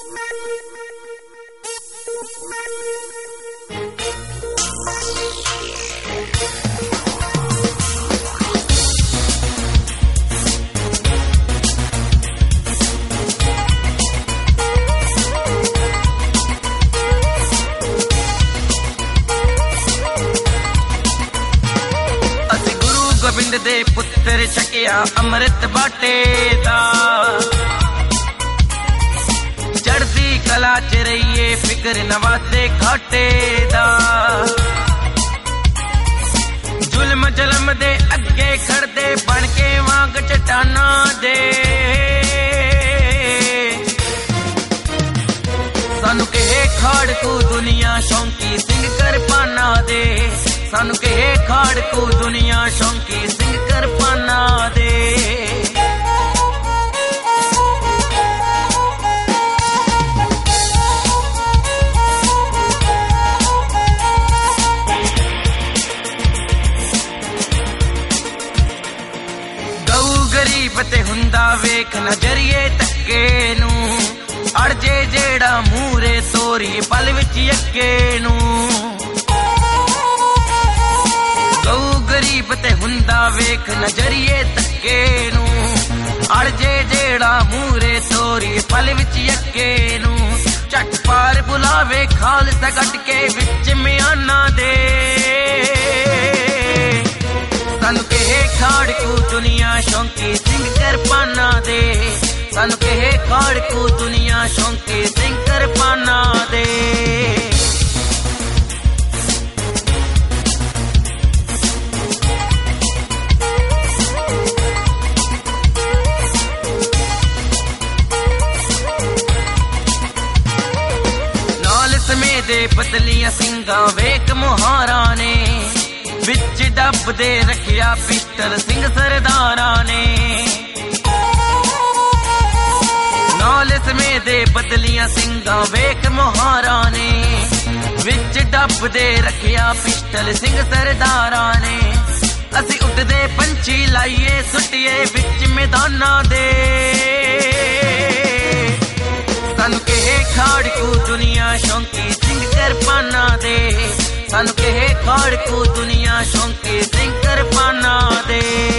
गोबिंद दे पुत्र छकिया अमृत बाटे दा चढ़दी कला च रहिए फिक्र नवाते घाटे दा जुल्म जलम दे अगे खड़दे बन के वांग चट्टाना दे सानू कहे खाड़कू दुनिया शौंकी सिंह कर पाना दे सानू कहे खाड़कू दुनिया शौंकी सिंह कर पाना दे गऊ गरीब ते हुंदा वेख नजरिए तक्के नू अड़जे जेड़ा मूरे तोरी पल विच यक्के नू गऊ गरीब ते हुंदा वेख नजरिए तक्के नू अड़जे जेड़ा मूरे तोरी पल विच यक्के नू झट पार बुलावे खालसा गट के विच म्याना दे सानू कहे खाड़कू दुनिया शौंकी सिंह कर पाना दे सानू कहे खाड़कू दुनिया शौंकी सिंह कर पाना दे दे पतलियां सिंगा वेख मुहारा ने विच डब दे रखिया पिस्टल सिंह सरदारा ने नाल समेत दे पतलियां सिंगा वेख मुहारा ने विच डब दे रखिया पिस्टल सिंह सरदारा ने असी उड़दे पंछी लाइए सुटिए विच मैदाना दे सानू कहे खाड़कू दुनिया शौंकी सिंह कर पाना दे सानू कहे खाड़कू दुनिया शौंकी सिंह कर पाना दे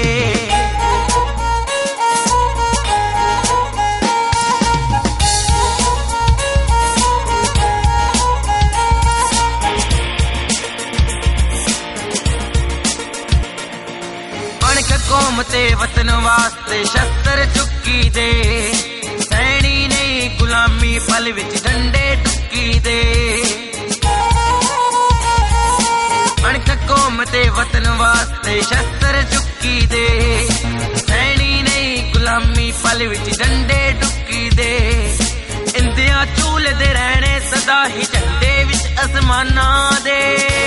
अणख कौम ते वतन वास्ते शस्त्र चुकी दे सैनी नहीं गुलामी पल विच डंडे टुकी दे अणख कौम ते वतन वास्ते शस्त्र चुकी दे सैनी नहीं गुलामी पल विच डंडे टुकी दे इंदिया चूल दे रहने सदा ही झंडे विच आसमाना दे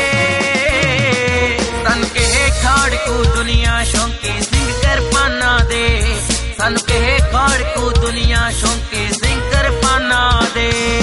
सन कहे खाड़कू दुनिया शौंकी सिंह कर पाना दे सानू कहे खाड़कू दुनिया शौंकी सिंह कर पाना दे